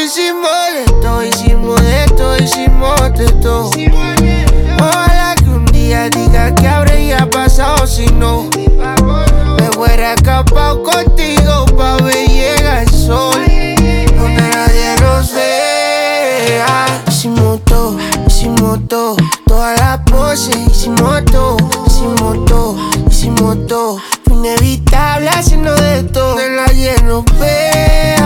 hicimos de todo. Ojalá que un día diga que habría pasado si no me hubiera escapado contigo pa' ver llega el sol donde nadie nos vea. Hicimos todo, todas las poses, hicimos todo. Fue inevitable haciendo de todo, donde nadie nos vea.